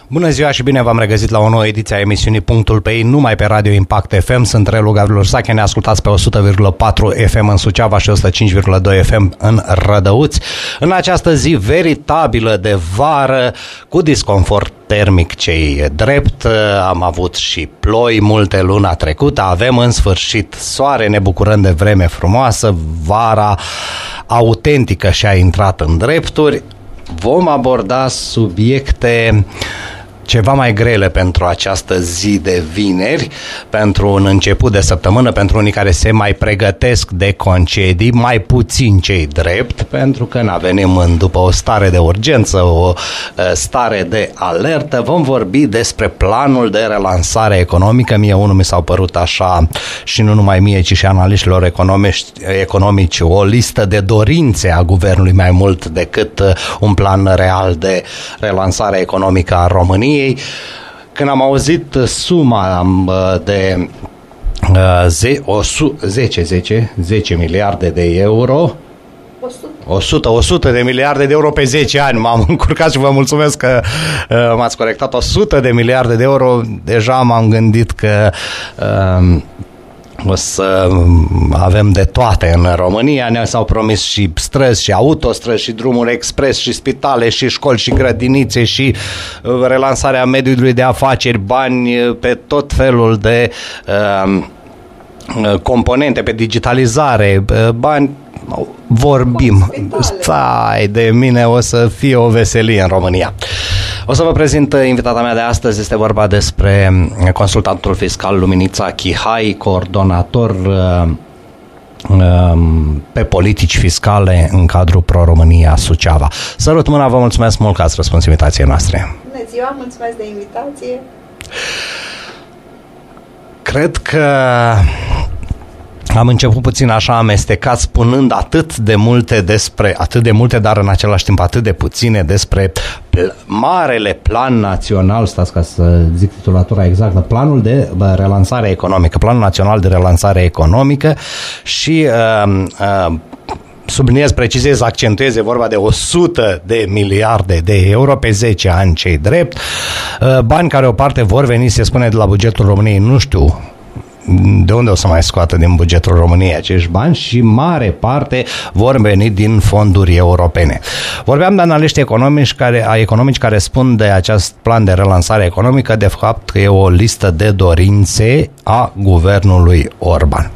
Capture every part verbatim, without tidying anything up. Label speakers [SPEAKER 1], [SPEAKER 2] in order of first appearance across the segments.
[SPEAKER 1] Bună ziua și bine v-am regăsit la o nouă ediție a emisiunii Punctul pe ei, numai pe Radio Impact F M. Sunt Relu Gavril Ursache, ne ascultați pe o sută virgulă patru F M în Suceava și o sută cinci virgulă doi F M în Rădăuți. În această zi veritabilă de vară, cu disconfort termic ce-i drept, am avut și ploi multe luna trecută, avem în sfârșit soare, ne bucurăm de vreme frumoasă, vara autentică și-a intrat în drepturi. Vom aborda subiecte ceva mai grele pentru această zi de vineri, pentru un început de săptămână, pentru unii care se mai pregătesc de concedii, mai puțin cei drept, pentru că ne venim în, după o stare de urgență, o stare de alertă. Vom vorbi despre planul de relansare economică. Mie unul mi s-au părut așa, și nu numai mie, ci și analiștilor economici, economici, o listă de dorințe a guvernului mai mult decât un plan real de relansare economică a României. Când am auzit suma de zece, zece, zece miliarde de euro, o sută, o sută de miliarde de euro pe zece ani, m-am încurcat și vă mulțumesc că m-ați corectat, o sută de miliarde de euro, deja m-am gândit că o să avem de toate în România. Ne s-au promis și străzi, și autostrăzi, și drumuri expres, și spitale, și școli, și grădinițe, și relansarea mediului de afaceri, bani pe tot felul de uh, componente, pe digitalizare, bani. Vorbim. Stai de mine, o să fie o veselie în România. O să vă prezint invitata mea de astăzi. Este vorba despre consultantul fiscal Luminița Chihai, coordonator uh, uh, pe politici fiscale în cadrul Pro-România Suceava. Sărut mâna, vă mulțumesc mult că ați răspuns invitației noastre.
[SPEAKER 2] Bună ziua, mulțumesc de invitație.
[SPEAKER 1] Cred că am început puțin așa amestecat, spunând atât de multe despre, atât de multe, dar în același timp atât de puține despre pl- marele plan național, stați ca să zic titulatura exactă, planul de bă, relansare economică, planul național de relansare economică și uh, uh, subliniez, precizez, accentuez, e vorba de o sută de miliarde de euro pe zece ani, cei drept, uh, bani care o parte vor veni, se spune, de la bugetul României, nu știu de unde o să mai scoată din bugetul României acești bani, și mare parte vor veni din fonduri europene. Vorbeam de analiști economici care, economici care spun de acest plan de relansare economică, de fapt că e o listă de dorințe a guvernului Orban.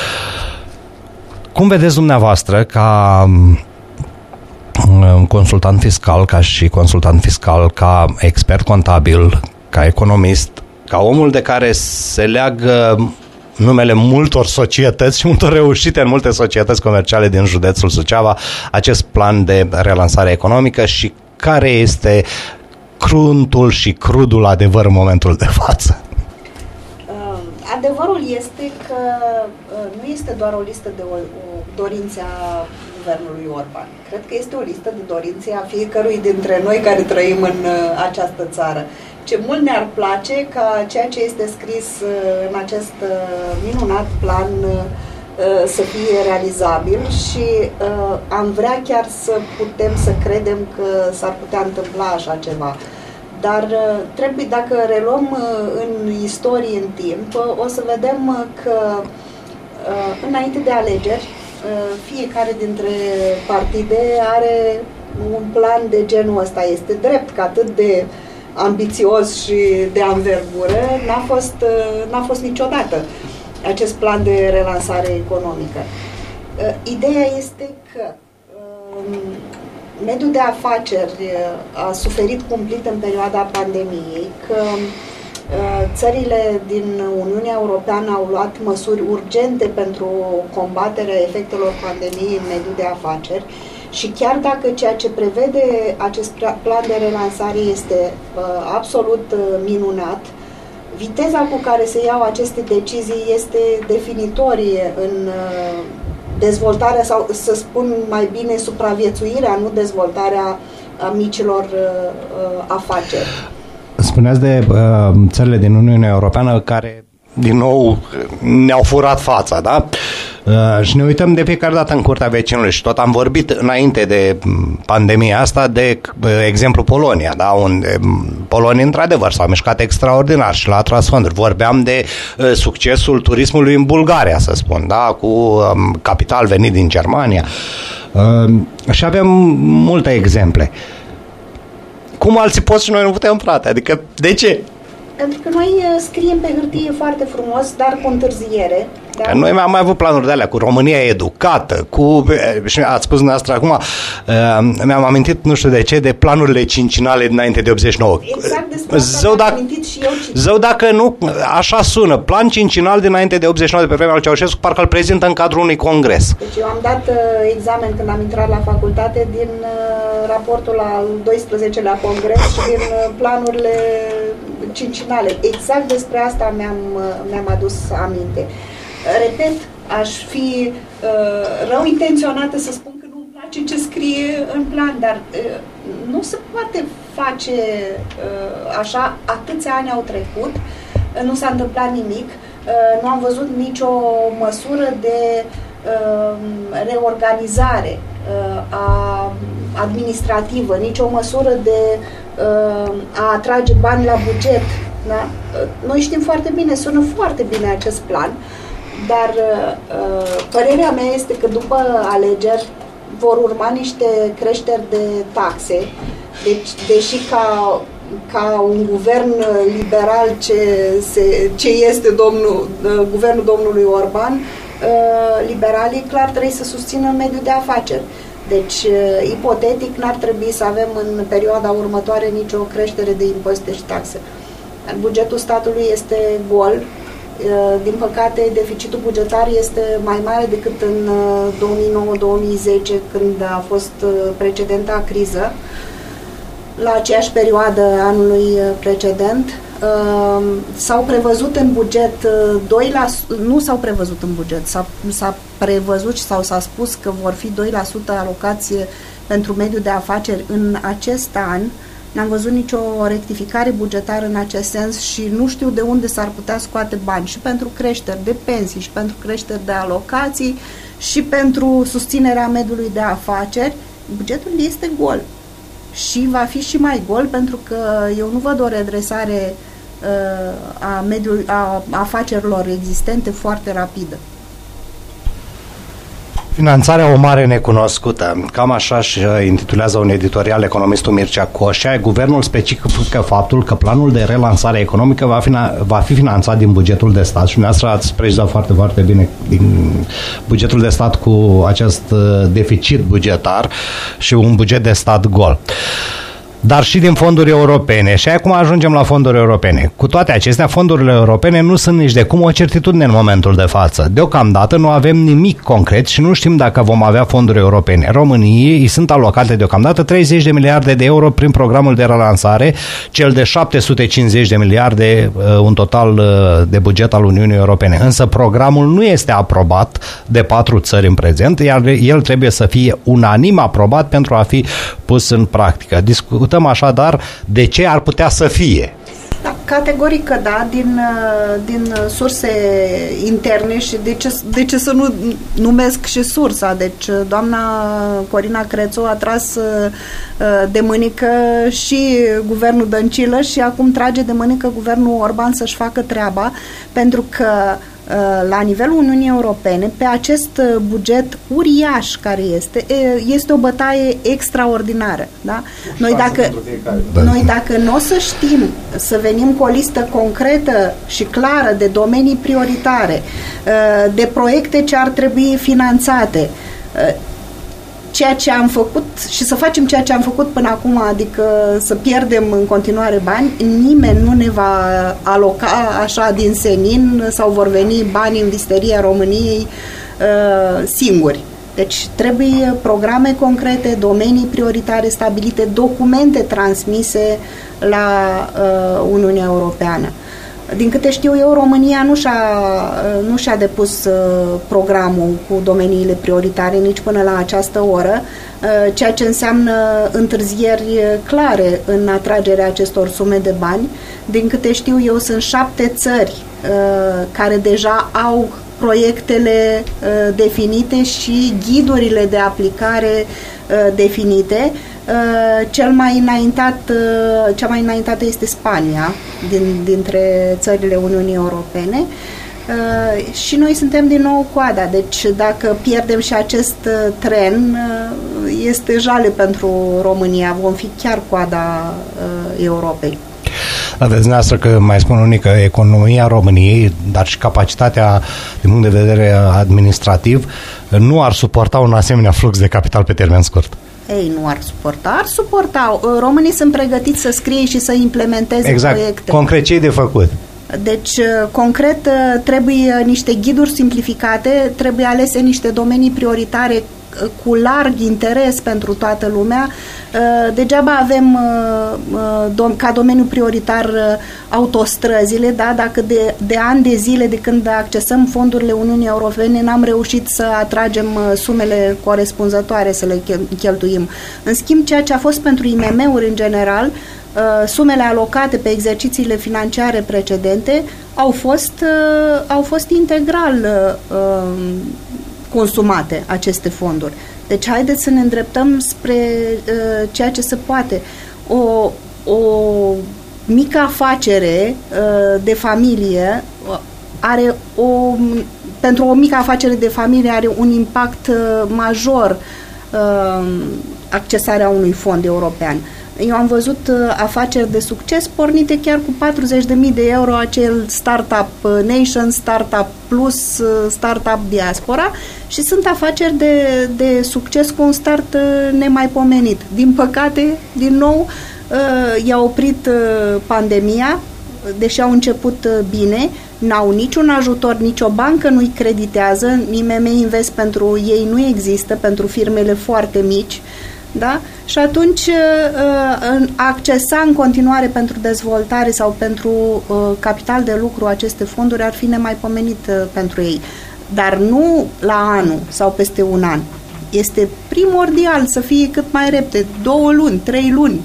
[SPEAKER 1] Cum vedeți dumneavoastră, ca consultant fiscal, ca și consultant fiscal, ca expert contabil, ca economist, ca omul de care se leagă numele multor societăți și multor reușite în multe societăți comerciale din județul Suceava, acest plan de relansare economică, și care este cruntul și crudul adevăr în momentul de față?
[SPEAKER 2] Adevărul este că nu este doar o listă de o, o dorințe a guvernului Orban. Cred că este o listă de dorințe a fiecărui dintre noi care trăim în această țară. Ce mult ne-ar place ca ceea ce este scris în acest minunat plan să fie realizabil și am vrea chiar să putem să credem că s-ar putea întâmpla așa ceva. Dar trebuie, dacă reluăm în istorie, în timp, o să vedem că înainte de alegeri, fiecare dintre partide are un plan de genul ăsta. Este drept că atât de ambițios și de anvergură n-a fost, n-a fost niciodată acest plan de relansare economică. Ideea este că mediul de afaceri a suferit cumplit în perioada pandemiei, că țările din Uniunea Europeană au luat măsuri urgente pentru combaterea efectelor pandemiei în mediul de afaceri. Și chiar dacă ceea ce prevede acest plan de relansare este uh, absolut uh, minunat, viteza cu care se iau aceste decizii este definitorie în uh, dezvoltarea, sau să spun mai bine, supraviețuirea, nu dezvoltarea a micilor uh, afaceri.
[SPEAKER 1] Spuneați de uh, țările din Uniunea Europeană care, din nou, ne-au furat fața, da? Și ne uităm de fiecare dată în curtea vecinului și tot am vorbit înainte de pandemia asta de exemplu Polonia, da? Unde Polonia într-adevăr s-a mișcat extraordinar și l-a atras fonduri. Vorbeam de succesul turismului în Bulgaria, să spun, da? Cu capital venit din Germania. Și avem multe exemple. Cum alții pot și noi nu putem, frate? Adică, de ce?
[SPEAKER 2] Pentru că noi scriem pe hârtie foarte frumos, dar cu întârziere. Da?
[SPEAKER 1] Noi am mai avut planuri de alea cu România educată, cu, și ați spus dumneavoastră acum, mi-am amintit, nu știu de ce, de planurile cincinale dinainte de optzeci și nouă.
[SPEAKER 2] Exact despre asta zău,
[SPEAKER 1] dacă,
[SPEAKER 2] amintit și eu.
[SPEAKER 1] Zău dacă nu, așa sună, plan cincinal dinainte de optzeci și nouă de pe vremea lui Ceaușescu, parcă îl prezintă în cadrul unui congres.
[SPEAKER 2] Deci eu am dat uh, examen când am intrat la facultate din uh, raportul al doisprezecelea congres și din uh, planurile cincinale. Exact despre asta mi-am, uh, mi-am adus aminte. Repet, aș fi uh, rău intenționată să spun că nu-mi place ce scrie în plan, dar uh, nu se poate face uh, așa, atâția ani au trecut, uh, nu s-a întâmplat nimic, uh, nu am văzut nicio măsură de uh, reorganizare uh, a administrativă, nicio măsură de uh, a atrage bani la buget. Da? Uh, noi știm foarte bine, sună foarte bine acest plan, dar uh, părerea mea este că după alegeri vor urma niște creșteri de taxe, deci deși ca, ca un guvern liberal ce, se, ce este domnul, uh, guvernul domnului Orban, uh, liberalii clar trebuie să susțină mediul de afaceri. Deci, uh, ipotetic, n-ar trebui să avem în perioada următoare nicio creștere de impozite și taxe. Bugetul statului este gol. Din păcate, deficitul bugetar este mai mare decât în două mii nouă două mii zece, când a fost precedenta criză. La aceeași perioadă anului precedent s-au prevăzut în buget doi la sută, nu s-au prevăzut în buget, s-a, s-a prevăzut sau s-a spus că vor fi doi la sută alocație pentru mediul de afaceri în acest an. N-am văzut nicio rectificare bugetară în acest sens și nu știu de unde s-ar putea scoate bani și pentru creșteri de pensii, și pentru creșteri de alocații, și pentru susținerea mediului de afaceri. Bugetul este gol și va fi și mai gol pentru că eu nu văd o redresare uh, a, mediului, a afacerilor existente foarte rapidă.
[SPEAKER 1] Finanțarea o mare necunoscută. Cam așa și intitulează un editorial economistul Mircea Coșa. Guvernul specifică faptul că planul de relansare economică va fi, va fi finanțat din bugetul de stat și dumneavoastră ați precizat foarte, foarte bine din bugetul de stat cu acest deficit bugetar și un buget de stat gol. Dar și din fonduri europene. Și acum ajungem la fonduri europene. Cu toate acestea, fondurile europene nu sunt nici de cum o certitudine în momentul de față. Deocamdată nu avem nimic concret și nu știm dacă vom avea fonduri europene. României îi sunt alocate deocamdată treizeci de miliarde de euro prin programul de relansare, cel de șapte sute cincizeci de miliarde, un total de buget al Uniunii Europene. Însă programul nu este aprobat de patru țări în prezent, iar el trebuie să fie unanim aprobat pentru a fi pus în practică. Discutăm așadar de ce ar putea să fie.
[SPEAKER 2] Da, categoric că da, din, din surse interne și de ce, de ce să nu numesc și sursa. Deci doamna Corina Crețu a tras de mânică și guvernul Dăncilă și acum trage de mânică guvernul Orban să-și facă treaba, pentru că la nivelul Uniunii Europene, pe acest buget uriaș care este, este o bătaie extraordinară. Da? Noi dacă, noi dacă nu o să știm să venim cu o listă concretă și clară de domenii prioritare, de proiecte ce ar trebui finanțate, ceea ce am făcut și să facem ceea ce am făcut până acum, adică să pierdem în continuare bani, nimeni nu ne va aloca așa din senin sau vor veni bani în visteria României uh, singuri. Deci trebuie programe concrete, domenii prioritare stabilite, documente transmise la uh, Uniunea Europeană. Din câte știu eu, România nu și-a, nu și-a depus uh, programul cu domeniile prioritare nici până la această oră, uh, ceea ce înseamnă întârzieri clare în atragerea acestor sume de bani. Din câte știu eu, sunt șapte țări uh, care deja au proiectele uh, definite și ghidurile de aplicare uh, definite. Uh, cel mai înaintat, uh, cea mai înaintată este Spania, din, dintre țările Uniunii Europene. Uh, și noi suntem din nou coada, deci dacă pierdem și acest uh, tren, uh, este jale pentru România, vom fi chiar coada uh, Europei.
[SPEAKER 1] Aveți dumneavoastră că mai spun unii că economia României, dar și capacitatea din punct de vedere administrativ, nu ar suporta un asemenea flux de capital pe termen scurt.
[SPEAKER 2] Ei, nu ar suporta, ar suporta. Românii sunt pregătiți să scrie și să implementeze
[SPEAKER 1] exact.
[SPEAKER 2] Proiecte.
[SPEAKER 1] Concret, ce-i de făcut?
[SPEAKER 2] Deci, concret, trebuie niște ghiduri simplificate, trebuie alese niște domenii prioritare cu larg interes pentru toată lumea. Degeaba avem ca domeniu prioritar autostrăzile, da? Dacă de, de ani de zile de când accesăm fondurile Uniunii Europene n-am reușit să atragem sumele corespunzătoare să le cheltuim. În schimb, ceea ce a fost pentru I M M-uri în general, sumele alocate pe exercițiile financiare precedente au fost, au fost integral consumate aceste fonduri. Deci haideți să ne îndreptăm spre uh, ceea ce se poate. O, o mică afacere uh, de familie are o, pentru o mică afacere de familie are un impact uh, major uh, accesarea unui fond european. Eu am văzut uh, afaceri de succes pornite chiar cu patruzeci de mii de euro, acel Startup Nation, Startup Plus, uh, Startup Diaspora, și sunt afaceri de, de succes cu un start uh, nemaipomenit. Din păcate, din nou, uh, i-a oprit uh, pandemia, deși au început uh, bine, n-au niciun ajutor, nicio bancă nu-i creditează, I M M Invest pentru ei nu există, pentru firmele foarte mici, da? Și atunci accesa în continuare pentru dezvoltare sau pentru capital de lucru aceste fonduri ar fi nemaipomenit pentru ei. Dar nu la anul sau peste un an. Este primordial să fie cât mai repede, două luni, trei luni.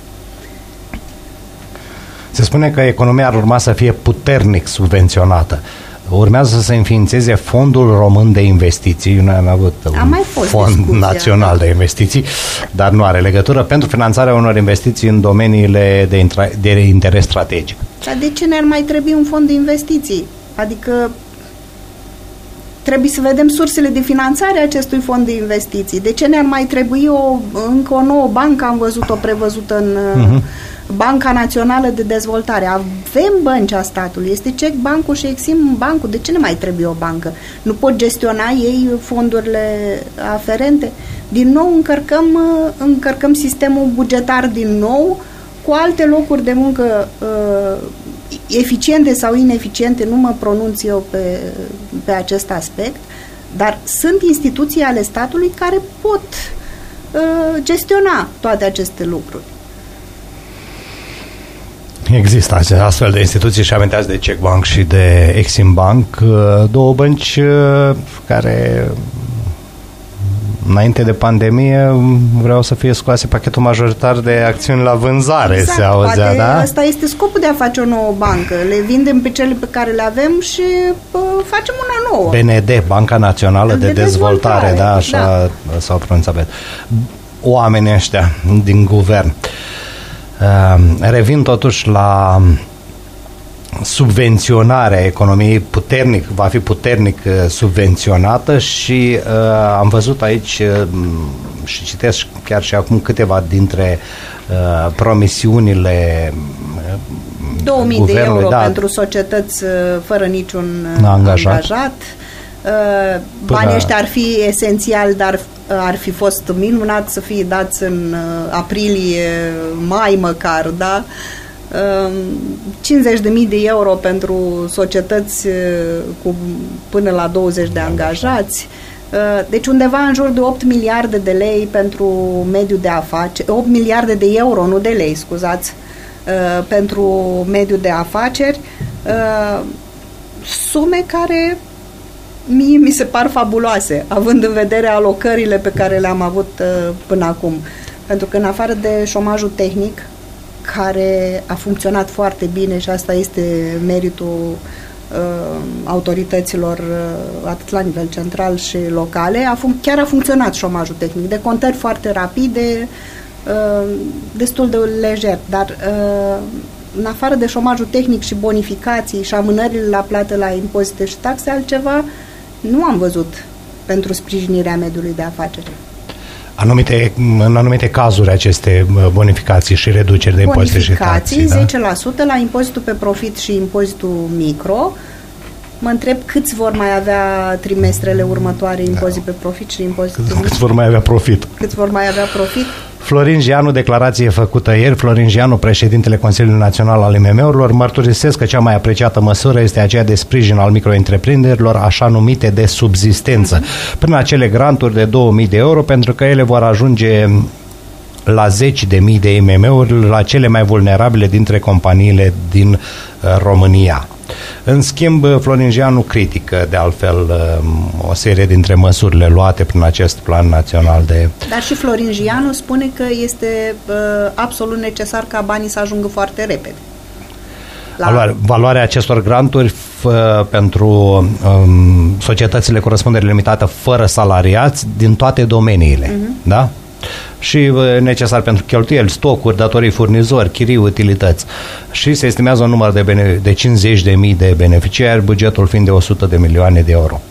[SPEAKER 1] Se spune că economia ar urma să fie puternic subvenționată. Urmează să se înființeze Fondul Român de Investiții. Noi am avut am un fond discuția, național da. de investiții, dar nu are legătură, pentru finanțarea unor investiții în domeniile de, intra- de interes strategic.
[SPEAKER 2] Dar de ce ne-ar mai trebui un fond de investiții? Adică trebuie să vedem sursele de finanțare a acestui fond de investiții. De ce ne-ar mai trebui o, încă o nouă bancă, am văzut-o prevăzută în uh-huh. Banca Națională de Dezvoltare. Avem bănci a statului. Este C E C Bancul și Exim Bancul. De ce ne mai trebuie o bancă? Nu pot gestiona ei fondurile aferente? Din nou încărcăm, încărcăm sistemul bugetar din nou cu alte locuri de muncă uh, eficiente sau ineficiente, nu mă pronunț eu pe, pe acest aspect, dar sunt instituții ale statului care pot uh, gestiona toate aceste lucruri.
[SPEAKER 1] Există astfel de instituții și aminteați de C E C Bank și de Exim Bank, două bănci care înainte de pandemie vreau să fie scoase pachetul majoritar de acțiuni la vânzare, exact, se auzea, poate da?
[SPEAKER 2] Asta este scopul de a face o nouă bancă. Le vindem pe cele pe care le avem și pă, facem una nouă.
[SPEAKER 1] B N D, Banca Națională de, de Dezvoltare, Dezvoltare, da, așa da. S-au pronunțat. Oamenii ăștia din guvern. Uh, revin totuși la subvenționarea economiei, puternic, va fi puternic uh, subvenționată și uh, am văzut aici uh, și citesc chiar și acum câteva dintre uh, promisiunile uh,
[SPEAKER 2] două mii de euro da, pentru societăți uh, fără niciun uh, angajat. angajat. Uh, banii ăștia ar fi esențial, dar uh, ar fi fost minunat să fie dați în uh, aprilie, mai măcar, da? Uh, cincizeci de mii de euro pentru societăți uh, cu până la douăzeci de angajați. Uh, deci undeva în jur de opt miliarde de lei pentru mediul de afaceri, opt miliarde de euro, nu de lei, scuzați, uh, pentru mediul de afaceri. Uh, sume care mie mi se par fabuloase, având în vedere alocările pe care le-am avut uh, până acum. Pentru că în afară de șomajul tehnic, care a funcționat foarte bine și asta este meritul autorităților atât la nivel central și locale, a fun- chiar a funcționat șomajul tehnic, de contări foarte rapide, destul de lejer, dar în afară de șomajul tehnic și bonificații și amânările la plată la impozite și taxe, altceva nu am văzut pentru sprijinirea mediului de afaceri.
[SPEAKER 1] Anumite, în anumite cazuri aceste bonificații și reduceri de impozite și taxe.
[SPEAKER 2] Bonificații, zece la sută la impozitul pe profit și impozitul micro. Mă întreb câți vor mai avea trimestrele următoare impozit da. pe profit și impozitul micro.
[SPEAKER 1] Câți vor mai avea profit.
[SPEAKER 2] Câți vor mai avea profit.
[SPEAKER 1] Florin Gianu, declarație făcută ieri. Florin Gianu, președintele Consiliului Național al I M M-urilor, mărturisesc că cea mai apreciată măsură este aceea de sprijin al micro-întreprinderilor, așa numite de subzistență, mm-hmm. prin acele granturi de două mii de euro, pentru că ele vor ajunge la zeci de mii de I M M-uri, la cele mai vulnerabile dintre companiile din uh, România. În schimb, Florin Gianu critică, de altfel, o serie dintre măsurile luate prin acest plan național de...
[SPEAKER 2] Dar și Florin Gianu spune că este uh, absolut necesar ca banii să ajungă foarte repede.
[SPEAKER 1] La... Valoare, valoarea acestor granturi f- pentru um, societățile cu răspundere limitată fără salariați din toate domeniile, uh-huh. da? Și necesar pentru cheltuieli, stocuri, datorii furnizori, chirii, utilități. Și se estimează un număr de, bene- de cincizeci de mii de beneficiari, bugetul fiind de o sută de milioane de euro.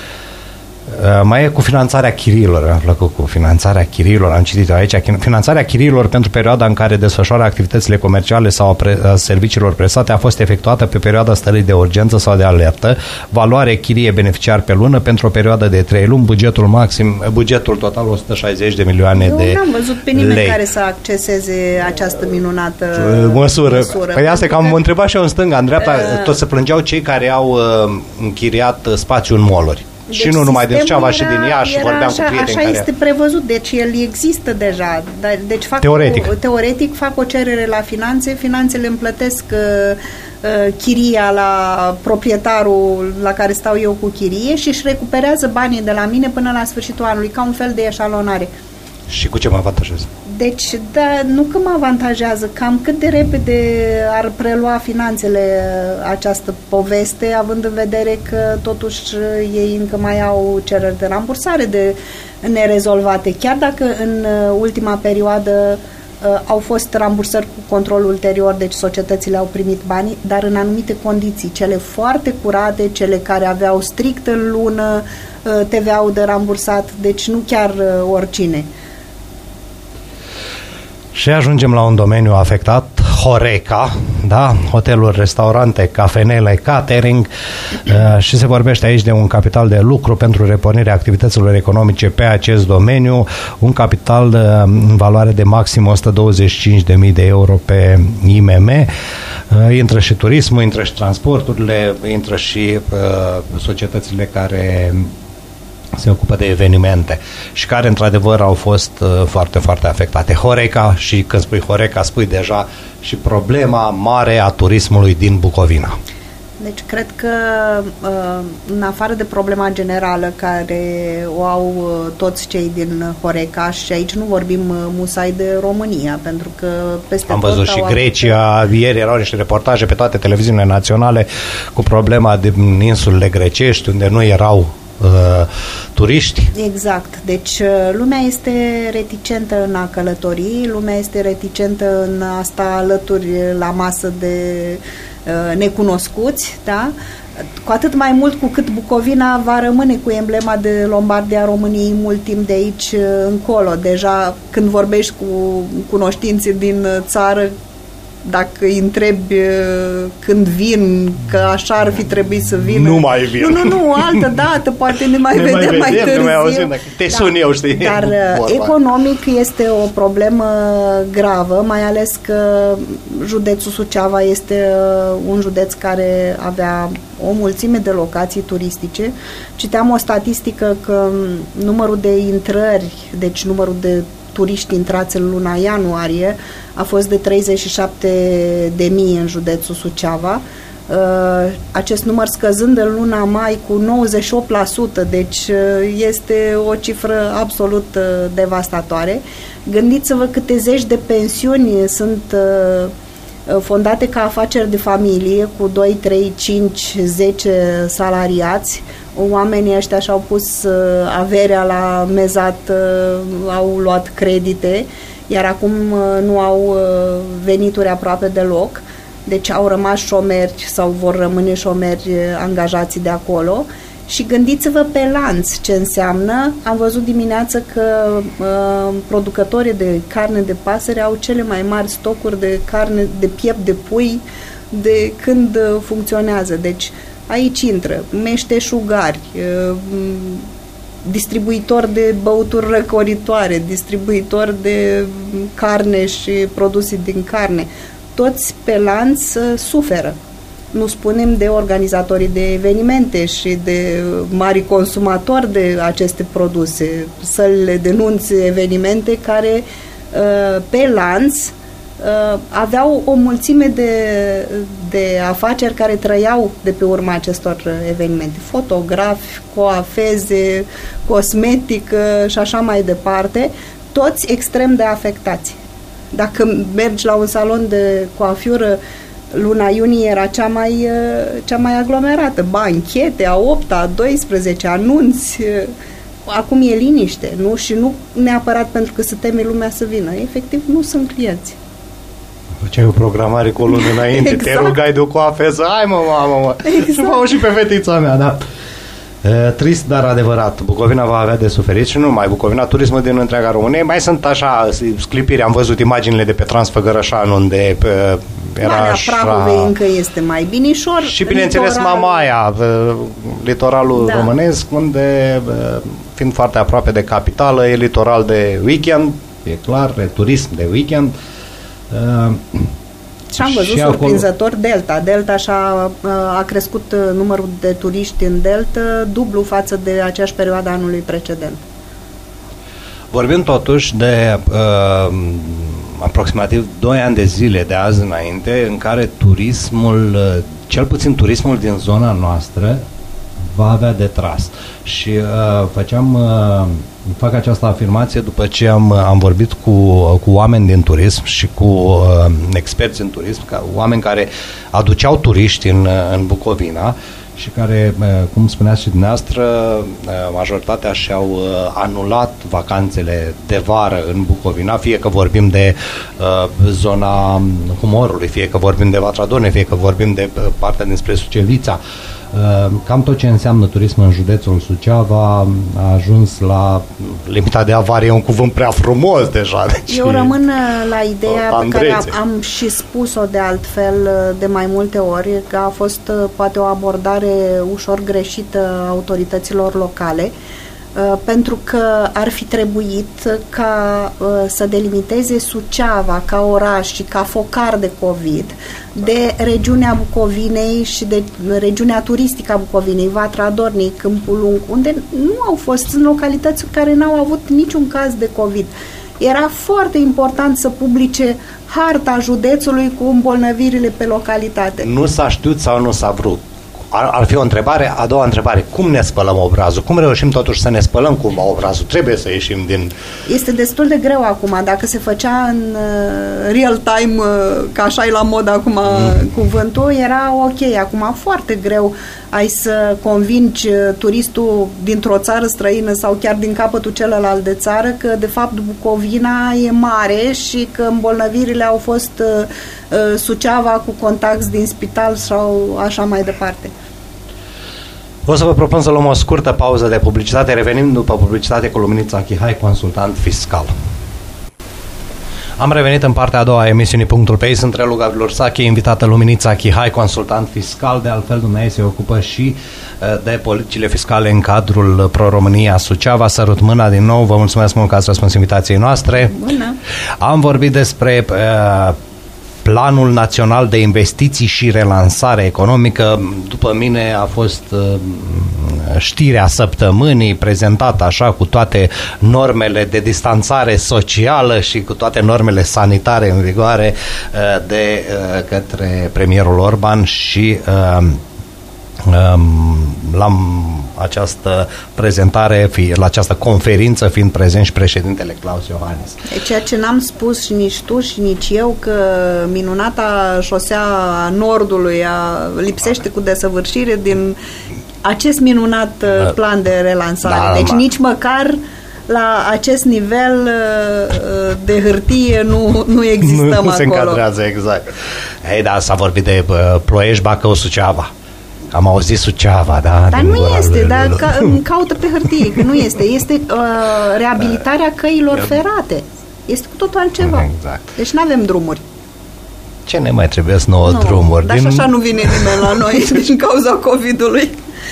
[SPEAKER 1] Uh, mai e cu finanțarea chiriilor, am plăcut cu finanțarea chiriilor, am citit aici, finanțarea chiriilor pentru perioada în care desfășoară activitățile comerciale sau pre, a serviciilor prestate a fost efectuată pe perioada stării de urgență sau de alertă, valoare chirie beneficiar pe lună pentru o perioadă de trei luni, bugetul maxim, bugetul total o sută șaizeci de milioane
[SPEAKER 2] Eu
[SPEAKER 1] de lei.
[SPEAKER 2] Eu n-am văzut pe nimeni lei. care să acceseze această minunată
[SPEAKER 1] măsură.
[SPEAKER 2] măsură.
[SPEAKER 1] Păi asta că am întrebat și eu în stânga, în dreapta, uh, tot se plângeau cei care au uh, închiriat spațiu în mall-uri. Deci și nu numai din Suceava și din Iași, și vorbeam
[SPEAKER 2] așa,
[SPEAKER 1] cu prieteni
[SPEAKER 2] așa
[SPEAKER 1] care...
[SPEAKER 2] este prevăzut, deci el există deja. Deci fac
[SPEAKER 1] teoretic.
[SPEAKER 2] O, teoretic fac o cerere la finanțe, finanțele îmi plătesc uh, uh, chiria la proprietarul la care stau eu cu chirie și își recuperează banii de la mine până la sfârșitul anului, ca un fel de eșalonare.
[SPEAKER 1] Și cu ce mă avantajează?
[SPEAKER 2] Deci, da, nu că mă avantajează, cam cât de repede ar prelua finanțele această poveste, având în vedere că totuși ei încă mai au cereri de rambursare de nerezolvate. Chiar dacă în ultima perioadă uh, au fost rambursări cu control ulterior, deci societățile au primit banii, dar în anumite condiții, cele foarte curate, cele care aveau strict în lună uh, T V A-ul de rambursat, deci nu chiar uh, oricine.
[SPEAKER 1] Și ajungem la un domeniu afectat, Horeca, da? Hoteluri, restaurante, cafenele, catering uh, și se vorbește aici de un capital de lucru pentru repornirea activităților economice pe acest domeniu, un capital uh, în valoare de maxim o sută douăzeci și cinci de mii de euro pe I M M. Uh, intră și turismul, intră și transporturile, intră și uh, societățile care se ocupă de evenimente și care într-adevăr au fost uh, foarte, foarte afectate. Horeca, și când spui Horeca, spui deja și problema mare a turismului din Bucovina.
[SPEAKER 2] Deci cred că în afară de problema generală care o au toți cei din Horeca, și aici nu vorbim musai de România, pentru că peste
[SPEAKER 1] am văzut și Grecia, avut... ieri erau niște reportaje pe toate televiziunile naționale cu problema din insulele grecești, unde nu erau Uh, turiști.
[SPEAKER 2] Exact. Deci lumea este reticentă în a călători, lumea este reticentă în a sta alături la masă de uh, necunoscuți, da? Cu atât mai mult cu cât Bucovina va rămâne cu emblema de Lombardia României mult timp de aici încolo. Deja când vorbești cu cunoștinții din țară, dacă îi întrebi când vin, că așa ar fi trebuit să vină.
[SPEAKER 1] Nu mai vin.
[SPEAKER 2] Nu, nu, nu, altă dată, poate ne mai ne vedem mai, vedem, mai târziu.
[SPEAKER 1] Ne mai auzim, dacă te sun da. eu, știi?
[SPEAKER 2] Dar economic este o problemă gravă, mai ales că județul Suceava este un județ care avea o mulțime de locații turistice. Citeam o statistică că numărul de intrări, deci numărul de turiști intrați în luna ianuarie a fost de treizeci și șapte de mii în județul Suceava, acest număr scăzând în luna mai cu nouăzeci și opt la sută, deci este o cifră absolut devastatoare. Gândiți-vă câte zeci de pensiuni sunt fondate ca afaceri de familie cu doi, trei, cinci, zece salariați. Oamenii ăștia și-au pus averea la mezat, au luat credite, iar acum nu au venituri aproape deloc. Deci au rămas șomeri sau vor rămâne șomeri angajații de acolo. Și gândiți-vă pe lanț ce înseamnă. Am văzut dimineață că uh, producătorii de carne de pasăre au cele mai mari stocuri de carne de piept de pui de când uh, funcționează. Deci aici intră meșteșugari, uh, distribuitori de băuturi răcoritoare, distribuitori de carne și produse din carne. Toți pe lanț uh, suferă. Nu spunem de organizatorii de evenimente și de mari consumatori de aceste produse, să le denunțe evenimente care pe lanț aveau o mulțime de, de afaceri care trăiau de pe urma acestor evenimente. Fotografi, coafeze, cosmetică și așa mai departe, toți extrem de afectați. Dacă mergi la un salon de coafiură, luna iunie era cea mai, cea mai aglomerată. Banchete, a opta, a doisprezece, anunți. Acum e liniște, nu? Și nu neapărat pentru că se teme lumea să vină. Efectiv, nu sunt clienți.
[SPEAKER 1] Făceai o programare cu o lună înainte, exact. Te rugai de o coafeză, hai mă, mamă, mă, exact. Și mă și pe fetița mea, da. E, trist, dar adevărat. Bucovina va avea de suferit și nu numai Bucovina, turismul din întreaga Românie. Mai sunt așa sclipiri, am văzut imaginile de pe Transfăgărășan, unde pe, era
[SPEAKER 2] Marea
[SPEAKER 1] așa...
[SPEAKER 2] Prahovei încă este mai binișor.
[SPEAKER 1] Și bineînțeles litoral... Mamaia, litoralul da. românesc, unde, fiind foarte aproape de capitală, e litoral de weekend, e clar, e turism de weekend.
[SPEAKER 2] Și am văzut și surprinzător acolo... Delta. Delta și-a a crescut numărul de turiști în Delta dublu față de aceeași perioadă anului precedent.
[SPEAKER 1] Vorbim totuși de uh, aproximativ doi ani de zile de azi înainte în care turismul, cel puțin turismul din zona noastră, va avea de tras. Și uh, făceam, uh, fac această afirmație după ce am, am vorbit cu, cu oameni din turism și cu uh, experți în turism, ca, oameni care aduceau turiști în, în Bucovina și care, uh, cum spuneați și dumneavoastră, uh, majoritatea și-au uh, anulat vacanțele de vară în Bucovina, fie că vorbim de uh, zona Humorului, fie că vorbim de Vatradone, fie că vorbim de uh, partea dinspre Sucevița. Cam tot ce înseamnă turism în județul Suceava a ajuns la limita de avarie, un cuvânt prea frumos deja. Deci
[SPEAKER 2] eu rămân la ideea pe care am, am și spus-o de altfel de mai multe ori, că a fost poate o abordare ușor greșită a autorităților locale, pentru că ar fi trebuit ca să delimiteze Suceava ca oraș și ca focar de COVID de regiunea Bucovinei și de regiunea turistică a Bucovinei, Vatra Dornei, Câmpul Lung, unde nu au fost, sunt localități care n-au avut niciun caz de COVID. Era foarte important să publice harta județului cu îmbolnăvirile pe localitate.
[SPEAKER 1] Nu s-a știut sau nu s-a vrut? Ar, ar fi o întrebare. A doua întrebare, cum ne spălăm obrazul? Cum reușim totuși să ne spălăm cumva obrazul? Trebuie să ieșim din...
[SPEAKER 2] Este destul de greu acum. Dacă se făcea în uh, real time, uh, ca așa e la mod acum mm. cuvântul, era ok. Acum foarte greu ai să convingi turistul dintr-o țară străină sau chiar din capătul celălalt de țară că de fapt Bucovina e mare și că îmbolnăvirile au fost uh, uh, Suceava cu contacți din spital sau așa mai departe.
[SPEAKER 1] O să vă propun să luăm o scurtă pauză de publicitate. Revenim după publicitate cu Luminița Chihai, consultant fiscal. Am revenit în partea a doua a emisiunii Punctul pe ei. Sunt Relu Gavrilo Sache, invitată Luminița Chihai, consultant fiscal. De altfel, dumneavoastră se ocupă și de politicile fiscale în cadrul Pro-România Suceava. Sărut mâna din nou. Vă mulțumesc mult că ați răspuns invitației noastre.
[SPEAKER 2] Bună.
[SPEAKER 1] Am vorbit despre uh, Planul Național de Investiții și Relansare Economică. După mine a fost uh, știrea săptămânii, prezentată așa cu toate normele de distanțare socială și cu toate normele sanitare în vigoare uh, de uh, către premierul Orban și uh, la această prezentare, la această conferință, fiind prezent și președintele Klaus Iohannis.
[SPEAKER 2] Ceea ce n-am spus și nici tu și nici eu, că minunata șosea a Nordului a, lipsește cu desăvârșire din acest minunat da. plan de relansare. Da, deci ma. nici măcar la acest nivel de hârtie nu, nu existăm nu, nu acolo.
[SPEAKER 1] Nu se încadrează, exact. Ei, da, s-a vorbit de Ploiești, Bacău, Suceava. Am auzit Suceava, da?
[SPEAKER 2] Dar nu este, dar ca, caută pe hârtie, că nu este. Este uh, reabilitarea căilor ferate. Este cu totul altceva. Exact. Deci nu avem drumuri.
[SPEAKER 1] Ce ne mai trebuie nouă
[SPEAKER 2] no,
[SPEAKER 1] drumuri?
[SPEAKER 2] Dar din... și așa nu vine nimeni la noi din cauza COVID-ului.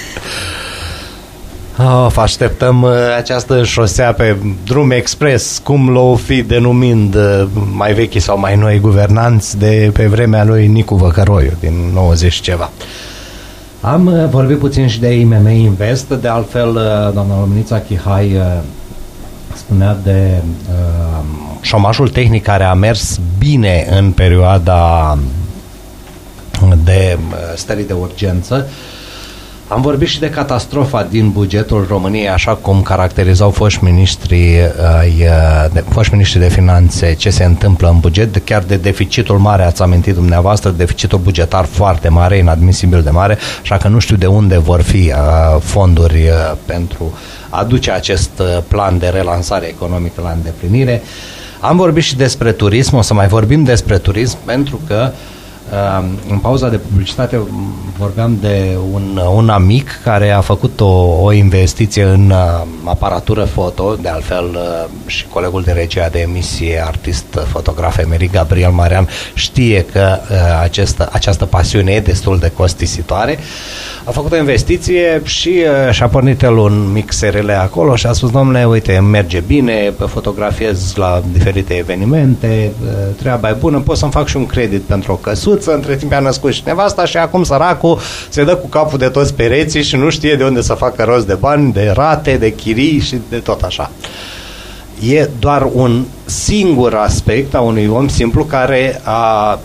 [SPEAKER 1] Of, așteptăm uh, această șosea pe drum expres, cum l-o fi denumind uh, mai vechi sau mai noi guvernanți de pe vremea lui Nicu Văcăroiu din nouăzeci ceva. Am uh, vorbit puțin și de I M M Invest, de altfel uh, doamna Luminița Chihai uh, spunea de uh, șomajul tehnic care a mers bine în perioada de uh, stării de urgență. Am vorbit și de catastrofa din bugetul României, așa cum caracterizau foști miniștri, de, foști miniștri de finanțe, ce se întâmplă în buget, chiar de deficitul mare, ați amintit dumneavoastră, deficitul bugetar foarte mare, inadmisibil de mare, așa că nu știu de unde vor fi fonduri pentru a duce acest plan de relansare economică la îndeplinire. Am vorbit și despre turism, o să mai vorbim despre turism, pentru că în pauza de publicitate vorbeam de un, un amic care a făcut o, o investiție în aparatură foto, de altfel și colegul de regia de emisie, artist fotograf emerit Gabriel Marian, știe că acest, această pasiune e destul de costisitoare. A făcut o investiție și și-a pornit el un mic S R L acolo și a spus: domnule, uite, merge bine, fotografiez la diferite evenimente, treaba e bună, pot să-mi fac și un credit pentru o căsuță. Între timp a născut și nevasta și acum săracul se dă cu capul de toți pereții și nu știe de unde să facă rost de bani, de rate, de chirii și de tot așa. E doar un singur aspect a unui om simplu care a,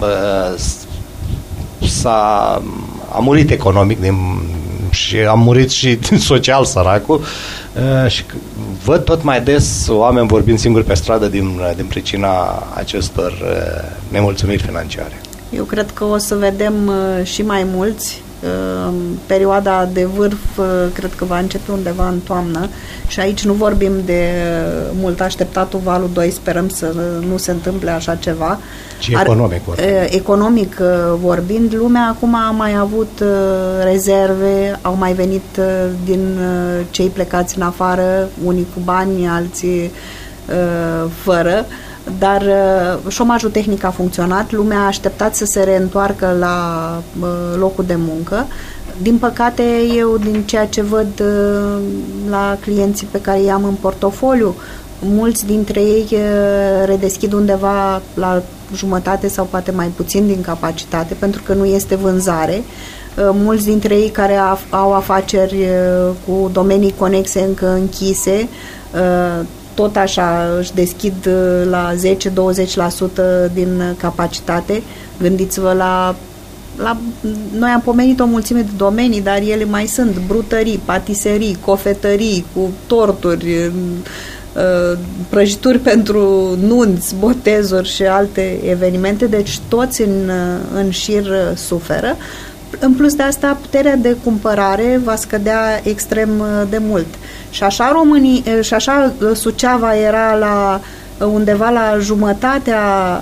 [SPEAKER 1] s-a a murit economic din, și a murit și social, săracul, și văd tot mai des oameni vorbind singuri pe stradă din, din pricina acestor nemulțumiri financiare.
[SPEAKER 2] Eu cred că o să vedem și mai mulți. Perioada de vârf cred că va începe undeva în toamnă și aici nu vorbim de mult așteptatul valul doi, sperăm să nu se întâmple așa ceva.
[SPEAKER 1] Și economic vorbind.
[SPEAKER 2] Economic vorbind, lumea acum a mai avut rezerve, au mai venit din cei plecați în afară, unii cu bani, alții fără. Dar uh, șomajul tehnic a funcționat, lumea a așteptat să se reîntoarcă la uh, locul de muncă. Din păcate, eu din ceea ce văd uh, la clienții pe care i-am în portofoliu, mulți dintre ei uh, redeschid undeva la jumătate sau poate mai puțin din capacitate, pentru că nu este vânzare. Uh, mulți dintre ei care af- au afaceri uh, cu domenii conexe încă închise, uh, tot așa își deschid la zece-douăzeci la sută din capacitate. Gândiți-vă la, la... Noi am pomenit o mulțime de domenii, dar ele mai sunt: brutării, patiserii, cofetării cu torturi, prăjituri pentru nunți, botezuri și alte evenimente, deci toți în, în șir suferă. În plus de asta, puterea de cumpărare va scădea extrem de mult. Și așa Românii, și așa Suceava era la undeva la jumătatea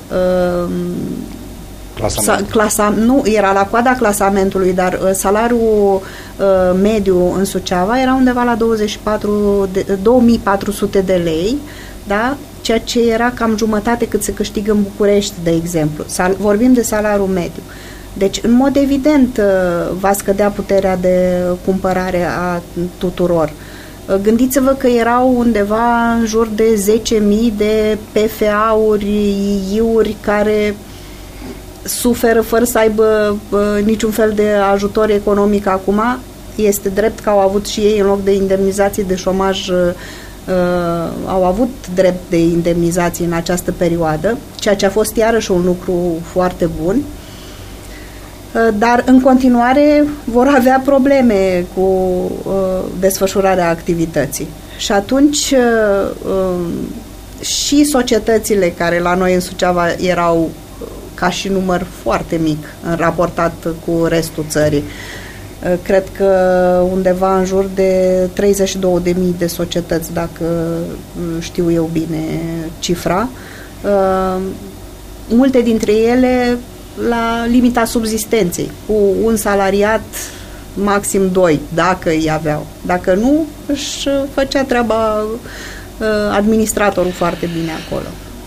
[SPEAKER 1] Clasament.
[SPEAKER 2] clasa, nu, era la coada clasamentului, dar salariul mediu în Suceava era undeva la douăzeci și patru de, două mii patru sute de lei, da? Ceea ce era cam jumătate cât se câștigă în București, de exemplu. Sal, vorbim de salariul mediu. Deci, în mod evident, va scădea puterea de cumpărare a tuturor. Gândiți-vă că erau undeva în jur de zece mii de P F A-uri, I I-uri care suferă fără să aibă niciun fel de ajutor economic acum. Este drept că au avut și ei, în loc de indemnizații de șomaj, au avut drept de indemnizații în această perioadă, ceea ce a fost iarăși un lucru foarte bun. Dar în continuare vor avea probleme cu uh, desfășurarea activității. Și atunci uh, și societățile care la noi în Suceava erau ca și număr foarte mic în raportat cu restul țării. Uh, cred că undeva în jur de treizeci și două de mii de societăți, dacă știu eu bine cifra. Uh, multe dintre ele la limita subzistenței, cu un salariat maxim doi, dacă îi aveau. Dacă nu, își făcea treaba administratorul foarte bine acolo.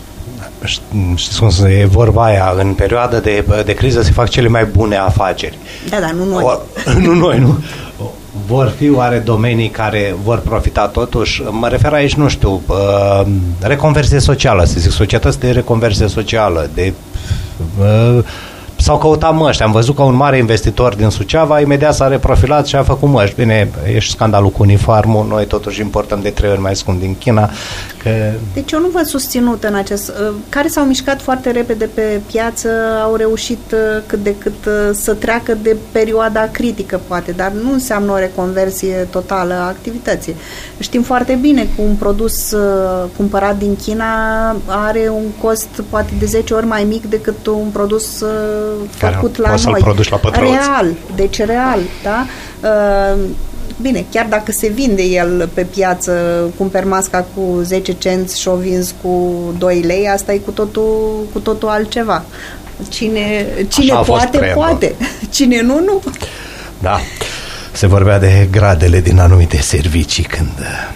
[SPEAKER 1] Știți cum e vorba aia, în perioada de, de criză se fac cele mai bune afaceri.
[SPEAKER 2] Da, da, nu noi.
[SPEAKER 1] O, nu noi, nu. Vor fi oare domenii care vor profita totuși? Mă refer aici, nu știu, reconversie socială, să zic, societăți de reconversie socială, de... s-au căutat măști. Am văzut că un mare investitor din Suceava imediat s-a reprofilat și a făcut măști. Bine, e și scandalul cu uniformul. Noi totuși importăm de trei ori mai scump din China. Că...
[SPEAKER 2] Deci eu nu văd susținut în acest... Care s-au mișcat foarte repede pe piață, au reușit cât de cât să treacă de perioada critică, poate, dar nu înseamnă o reconversie totală a activității. Știm foarte bine că un produs cumpărat din China are un cost poate de zece ori mai mic decât un produs făcut la noi.
[SPEAKER 1] La
[SPEAKER 2] real, deci real, da? Uh, bine, chiar dacă se vinde el pe piață, cumperi masca cu zece cenți și o vinzi cu doi lei, asta e cu totul, cu totul altceva. Cine, cine poate, poate. Cine nu, nu.
[SPEAKER 1] Da. Se vorbea de gradele din anumite servicii când,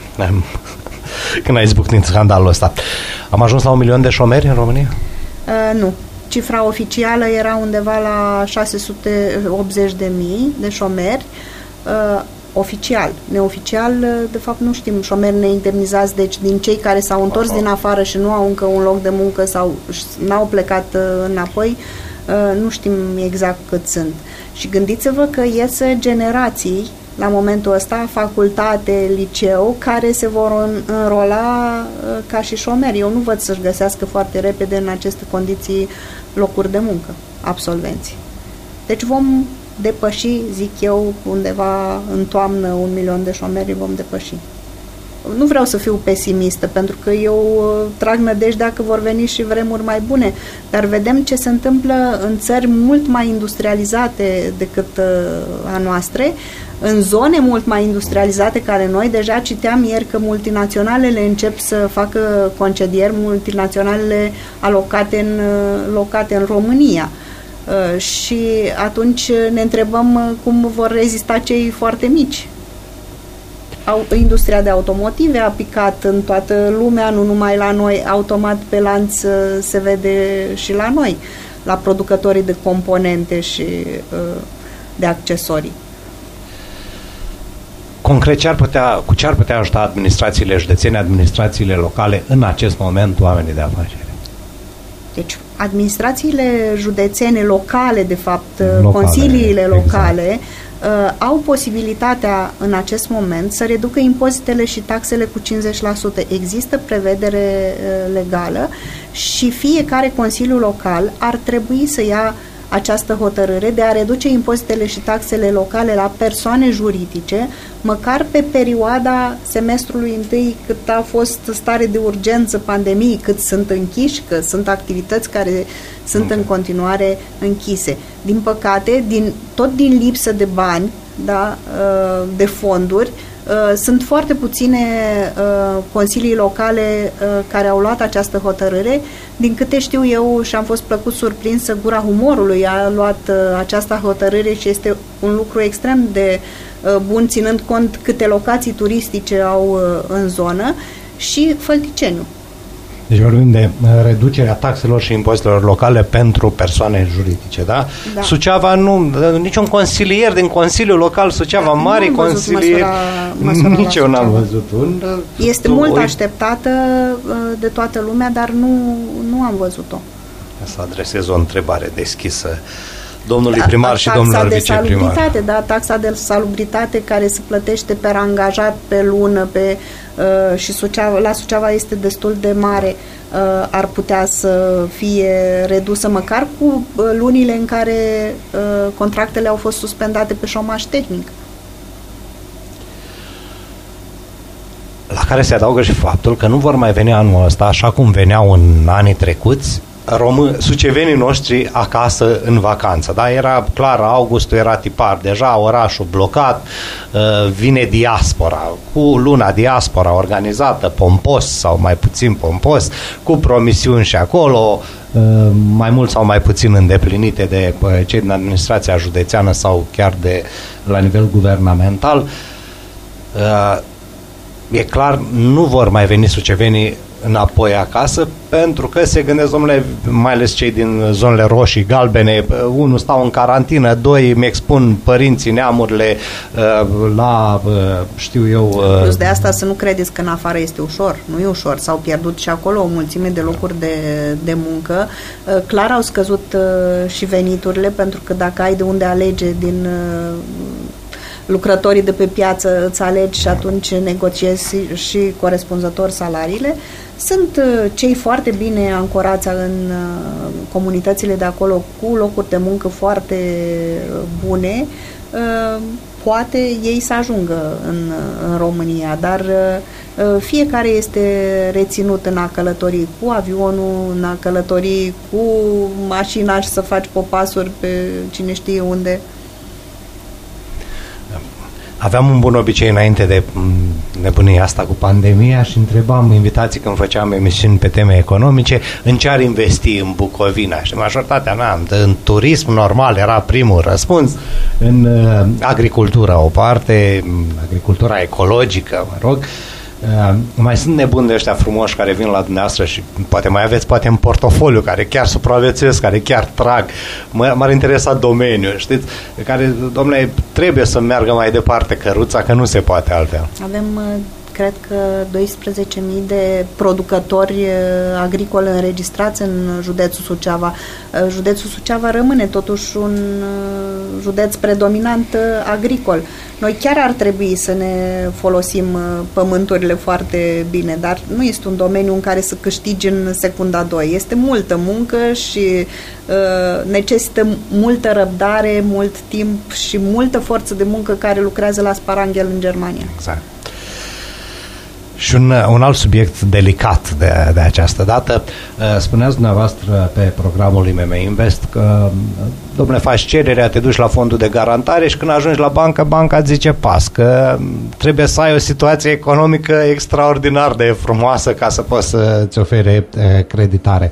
[SPEAKER 1] când a izbucnit scandalul ăsta. Am ajuns la un milion de șomeri în România?
[SPEAKER 2] Uh, nu. Cifra oficială era undeva la șase sute optzeci de mii de șomeri, uh, oficial. Neoficial, de fapt, nu știm, șomeri neindemnizați, deci din cei care s-au întors din afară și nu au încă un loc de muncă sau n-au plecat uh, înapoi, uh, nu știm exact cât sunt. Și gândiți-vă că iese generații, la momentul ăsta, facultate, liceu, care se vor înrola uh, ca și șomeri. Eu nu văd să-și găsească foarte repede în aceste condiții locuri de muncă, absolvenții. Deci vom depăși, zic eu, undeva în toamnă un milion de șomeri vom depăși. Nu vreau să fiu pesimistă, pentru că eu uh, trag nădejdea că vor veni și vremuri mai bune, dar vedem ce se întâmplă în țări mult mai industrializate decât uh, a noastre, în zone mult mai industrializate care noi. Deja citeam ieri că multinaționalele încep să facă concedieri, multinaționalele alocate în, locate în România. Uh, și atunci ne întrebăm cum vor rezista cei foarte mici. Industria de automotive a picat în toată lumea, nu numai la noi, automat pe lanț se vede și la noi, la producătorii de componente și de accesorii.
[SPEAKER 1] Concret, ce ar putea, cu ce ar putea ajuta administrațiile județene, administrațiile locale în acest moment oamenii de afaceri? Deci,
[SPEAKER 2] administrațiile județene, locale, de fapt, locale, consiliile locale, exact. Uh, au posibilitatea în acest moment să reducă impozitele și taxele cu cincizeci la sută. Există prevedere uh, legală și fiecare consiliu local ar trebui să ia această hotărâre de a reduce impozitele și taxele locale la persoane juridice, măcar pe perioada semestrului întâi, cât a fost stare de urgență, pandemie, cât sunt închiși, că sunt activități care sunt în continuare închise. Din păcate, din, tot din lipsă de bani, da, de fonduri, sunt foarte puține uh, consilii locale uh, care au luat această hotărâre. Din câte știu eu și am fost plăcut surprinsă, Gura Humorului a luat uh, această hotărâre și este un lucru extrem de uh, bun, ținând cont câte locații turistice au uh, în zonă, și Fălticeniu.
[SPEAKER 1] Deci vorbim de reducerea taxelor și impozitelor locale pentru persoane juridice, da? Da. Suceava nu, niciun consilier din Consiliul Local Suceava, da, mari consilieri, nici eu n-am văzut un.
[SPEAKER 2] Este mult oi... așteptată de toată lumea, dar nu, nu am văzut-o.
[SPEAKER 1] Să adresez o întrebare deschisă. domnului primar da, și domnului viceprimar.
[SPEAKER 2] Taxa de da, taxa de salubritate care se plătește per angajat pe lună pe, uh, și Suceava, la Suceava este destul de mare, uh, ar putea să fie redusă măcar cu uh, lunile în care uh, contractele au fost suspendate pe șomaj tehnic.
[SPEAKER 1] La care se adaugă și faptul că nu vor mai veni anul ăsta, așa cum veneau în anii trecuți, român, sucevenii noștri acasă în vacanță. Da? Era clar, augustul era tipar, deja orașul blocat, vine diaspora, cu luna diaspora organizată, pompos sau mai puțin pompos, cu promisiuni și acolo, mai mult sau mai puțin îndeplinite de cei din administrația județeană sau chiar de la nivel guvernamental. E clar, nu vor mai veni sucevenii înapoi acasă, pentru că se gândesc, domnule, mai ales cei din zonele roșii, galbene, unul stau în carantină, doi îmi expun părinții, neamurile la, știu eu...
[SPEAKER 2] Plus de asta să nu credeți că în afară este ușor, nu e ușor, s-au pierdut și acolo o mulțime de locuri de, de muncă, clar au scăzut și veniturile, pentru că dacă ai de unde alege din... lucrătorii de pe piață îți alegi și atunci negociezi și corespunzător salariile. Sunt cei foarte bine ancorați în comunitățile de acolo cu locuri de muncă foarte bune. Poate ei să ajungă în, în România, dar fiecare este reținut în a călători cu avionul, în a călători cu mașina și să faci popasuri pe cine știe unde.
[SPEAKER 1] Aveam un bun obicei înainte de nebunia asta cu pandemia și întrebam invitații când făceam emisiuni pe teme economice în ce ar investi în Bucovina și majoritatea mea în turism normal era primul răspuns, în uh, agricultură o parte, agricultura ecologică, mă rog. Uh, mai sunt nebuni de ăștia frumoși care vin la dumneavoastră și poate mai aveți poate în portofoliu, care chiar supraviețuiesc, care chiar trag. M- m-ar interesa domeniul, știți? Care, domnule, trebuie să meargă mai departe căruța, că nu se poate altfel.
[SPEAKER 2] Avem, cred că, doisprezece mii de producători agricoli înregistrați în județul Suceava. Județul Suceava rămâne totuși un județ predominant agricol. Noi chiar ar trebui să ne folosim pământurile foarte bine, dar nu este un domeniu în care să câștigi în secunda doi. Este multă muncă și uh, necesită multă răbdare, mult timp și multă forță de muncă care lucrează la Sparanghel în Germania.
[SPEAKER 1] Exact. Și un, un alt subiect delicat de, de această dată. Spuneați dumneavoastră pe programul I M M Invest că, domnule, faci cererea, te duci la fondul de garantare și când ajungi la bancă, banca îți zice pas, că trebuie să ai o situație economică extraordinar de frumoasă ca să poți să-ți ofere creditare.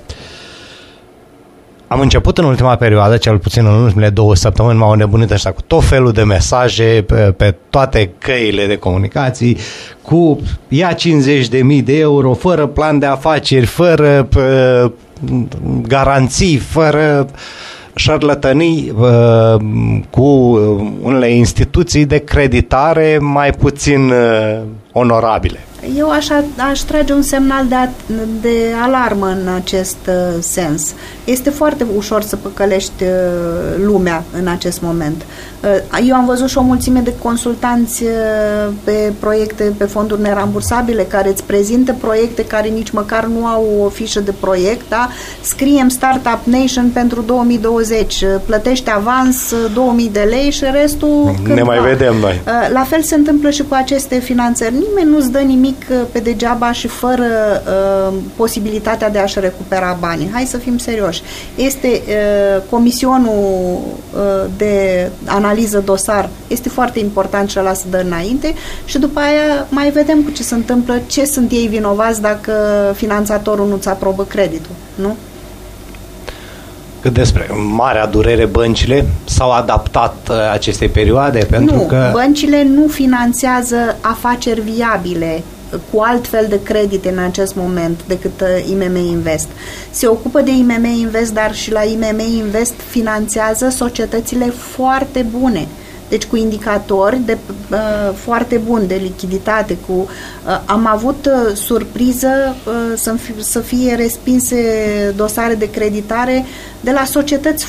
[SPEAKER 1] Am început în ultima perioadă, cel puțin în ultimele două săptămâni, m-au înnebunit ăștia cu tot felul de mesaje pe, pe toate căile de comunicații, cu ia cincizeci de mii de euro, fără plan de afaceri, fără uh, garanții, fără șarlatănii, uh, cu unele instituții de creditare mai puțin uh, onorabile.
[SPEAKER 2] Eu aș, aș trage un semnal de, de alarmă în acest uh, sens. Este foarte ușor să păcălești uh, lumea în acest moment. Uh, eu am văzut și o mulțime de consultanți uh, pe proiecte, pe fonduri nerambursabile, care îți prezintă proiecte care nici măcar nu au o fișă de proiect, da? Scriem Startup Nation pentru două mii douăzeci, uh, plătește avans uh, două mii de lei și restul
[SPEAKER 1] ne mai va. vedem noi.
[SPEAKER 2] Uh, la fel se întâmplă și cu aceste finanțări. Nimeni nu-ți dă nimic pe degeaba și fără uh, posibilitatea de a-și recupera banii. Hai să fim serioși. Este uh, comisionul uh, de analiză dosar, este foarte important și ăla să dă înainte și după aia mai vedem cu ce se întâmplă, ce sunt ei vinovați dacă finanțatorul nu-ți aprobă creditul, nu?
[SPEAKER 1] Cât despre marea durere, băncile s-au adaptat uh, acestei perioade? Pentru
[SPEAKER 2] nu,
[SPEAKER 1] că
[SPEAKER 2] băncile nu finanțează afaceri viabile cu alt fel de credite în acest moment decât I M M Invest. Se ocupă de I M M Invest, dar și la I M M Invest finanțează societățile foarte bune. Deci cu indicatori de, uh, foarte buni de lichiditate. Cu, uh, am avut uh, surpriză uh, să, să fie respinse dosare de creditare de la societăți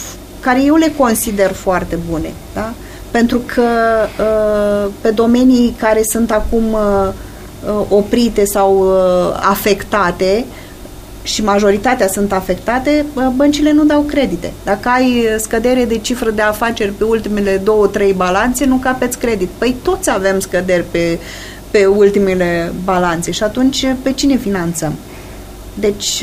[SPEAKER 2] care eu le consider foarte bune, da? Pentru că uh, pe domenii care sunt acum uh, oprite sau uh, afectate, și majoritatea sunt afectate, băncile nu dau credite. Dacă ai scădere de cifră de afaceri pe ultimele două, trei balanțe, nu capeți credit. Păi toți avem scăderi pe, pe ultimele balanțe și atunci pe cine finanțăm? Deci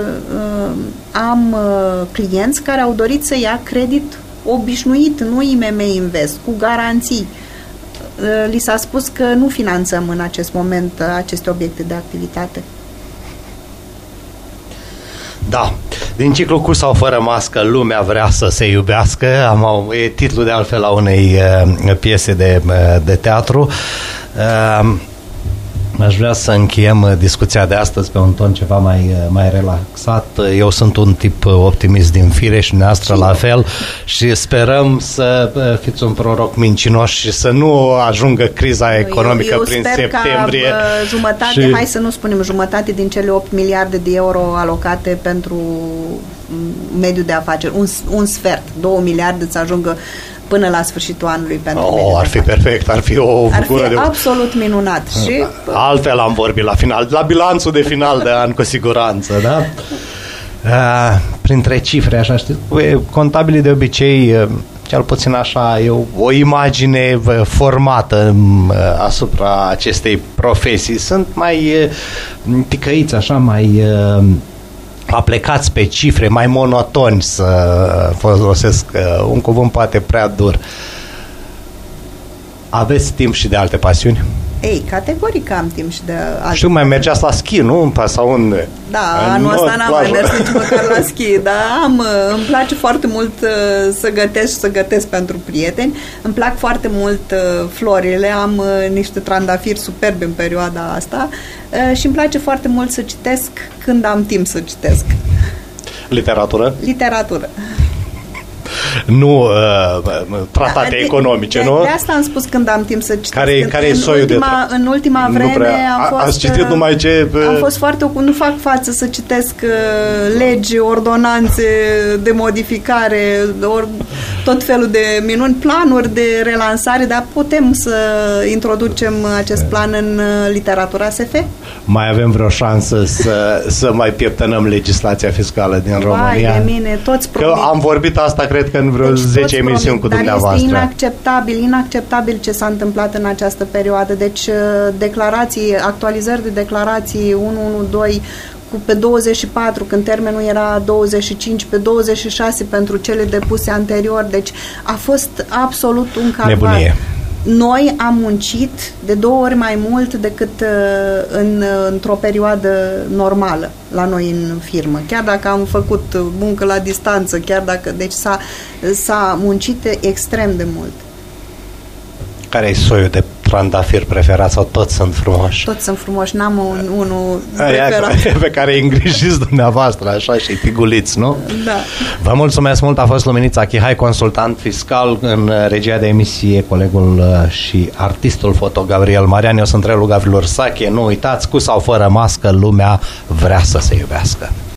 [SPEAKER 2] am clienți care au dorit să ia credit obișnuit, nu I M M Invest, cu garanții. Li s-a spus că nu finanțăm în acest moment aceste obiecte de activitate.
[SPEAKER 1] Da, din ciclu cu sau fără mască, lumea vrea să se iubească. Am, e titlul de altfel la unei uh, piese de, uh, de teatru. Uh, Aș vrea să încheiem discuția de astăzi pe un ton ceva mai, mai relaxat. Eu sunt un tip optimist din fire și dumneavoastră la fel și sperăm să fiți un proroc mincinos și să nu ajungă criza economică
[SPEAKER 2] eu, eu
[SPEAKER 1] prin
[SPEAKER 2] sper
[SPEAKER 1] septembrie.
[SPEAKER 2] Ca, jumătate, și... hai să nu spunem jumătate din cele opt miliarde de euro alocate pentru mediul de afaceri, un, un sfert, două miliarde să ajungă până la sfârșitul anului pentru
[SPEAKER 1] oh, ar fi perfect, ar fi o
[SPEAKER 2] ar fi
[SPEAKER 1] gură de...
[SPEAKER 2] absolut minunat. Și...
[SPEAKER 1] altfel am vorbit la final, la bilanțul de final de an cu siguranță, da? Uh, printre cifre, așa știți, contabilii de obicei, cel puțin așa, e o, o imagine formată uh, asupra acestei profesii. Sunt mai uh, ticăiți, așa, mai... Uh, aplecați pe cifre, mai monotoni, să folosesc un cuvânt poate prea dur. Aveți timp și de alte pasiuni?
[SPEAKER 2] Ei, categoric am timp și de alte.
[SPEAKER 1] Știu, mai mergeați la schi, nu? Sau unde?
[SPEAKER 2] Da, anul ăsta n-am mai mers nici măcar la schi, dar am, îmi place foarte mult să gătesc și să gătesc pentru prieteni. Îmi plac foarte mult florile, am niște trandafiri superbi în perioada asta și îmi place foarte mult să citesc când am timp să citesc.
[SPEAKER 1] Literatură?
[SPEAKER 2] Literatură.
[SPEAKER 1] Nu uh, tratate da, de, economice,
[SPEAKER 2] de,
[SPEAKER 1] nu?
[SPEAKER 2] De asta am spus când am timp să citesc.
[SPEAKER 1] Care, care e soiul
[SPEAKER 2] ultima,
[SPEAKER 1] de...
[SPEAKER 2] În ultima vreme
[SPEAKER 1] prea,
[SPEAKER 2] am fost...
[SPEAKER 1] Ați citit numai ce...
[SPEAKER 2] Uh, am fost foarte... Nu fac față să citesc uh, legi, ordonanțe de modificare, or, tot felul de minuni, planuri de relansare, dar putem să introducem acest plan în uh, literatura S F?
[SPEAKER 1] Mai avem vreo șansă să, să mai pieptănăm legislația fiscală din România?
[SPEAKER 2] Vai de mine, toți
[SPEAKER 1] Că am vorbit asta, cred că în vreo deci zece emisiuni cu dumneavoastră.
[SPEAKER 2] Dar este inacceptabil, inacceptabil ce s-a întâmplat în această perioadă. Deci declarații, actualizări de declarații unu unu doi cu pe douăzeci și patru, când termenul era douăzeci și cinci, pe douăzeci și șase pentru cele depuse anterior. Deci a fost absolut un calvar.
[SPEAKER 1] Nebunie.
[SPEAKER 2] Noi am muncit de două ori mai mult decât uh, în, uh, într-o perioadă normală la noi în firmă. Chiar dacă am făcut muncă la distanță, chiar dacă... Deci s-a, s-a muncit extrem de mult.
[SPEAKER 1] Care e soiul de trandafir preferat sau toți sunt frumoși?
[SPEAKER 2] Toți sunt frumoși, n-am un, unul preferat.
[SPEAKER 1] Pe care îi îngrijiți dumneavoastră, așa, și tiguliți, nu?
[SPEAKER 2] Da.
[SPEAKER 1] Vă mulțumesc mult, a fost Luminița Chihai, consultant fiscal în regia de emisie, colegul și artistul foto Gabriel Marian. Eu sunt Relu Gavrilor Sache. Nu uitați, cu sau fără mască, lumea vrea să se iubească.